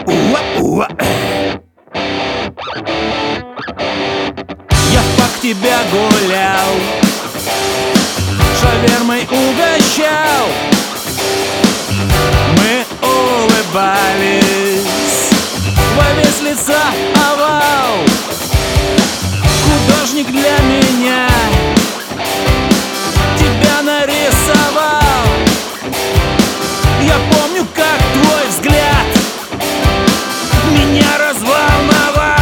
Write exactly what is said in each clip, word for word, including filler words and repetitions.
Уа-уа. Я в парк тебя гулял, шавермой угощал, мы улыбались, во весь лица овал. Художник для меня тебя нарисовал. Я помню, как твой взгляд меня разволновал.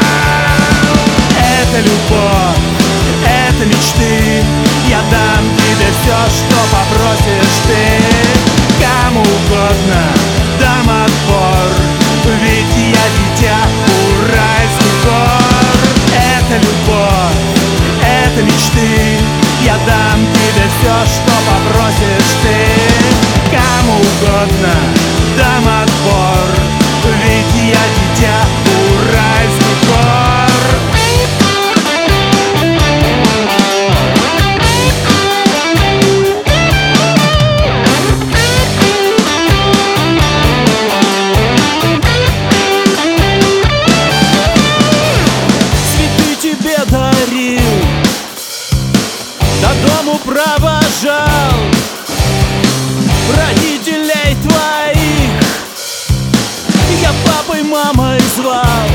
Это любовь, это мечты. Я дам тебе все, что попросишь ты. Кому угодно дам отпор, ведь я дитя уральских гор. Это любовь, это мечты. Я дам тебе все, что попросишь ты. Кому угодно дам отпор, ведь я дитя уральских гор. Цветы тебе дарил, до дому провожал родителей твоих. Я папой, мамой звал.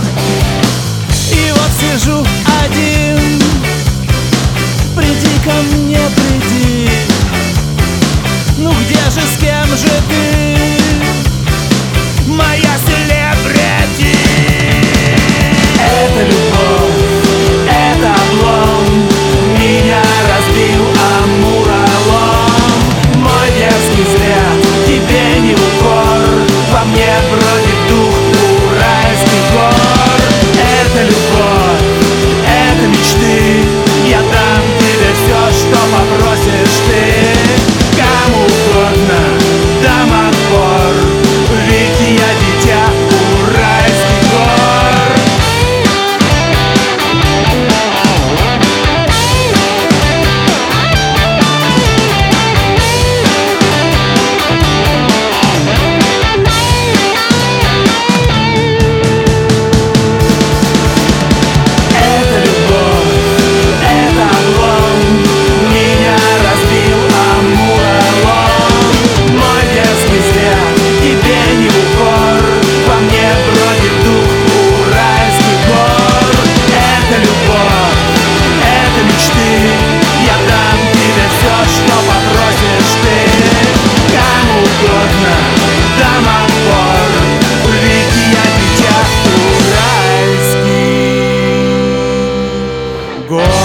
И вот сижу один. Приди ко мне, приди. Ну где же, с кем же ты, моя селебрити? Это любовь, это облом. Меня разбил амуралом. Мой дерзкий взгляд тебе не укор. Во мне бродит дух уральских гор. Это любовь, это мечты. Я дам тебе все, что попросишь ты. Кому угодно дам отпор, ведь я дитя уральских гор. Go.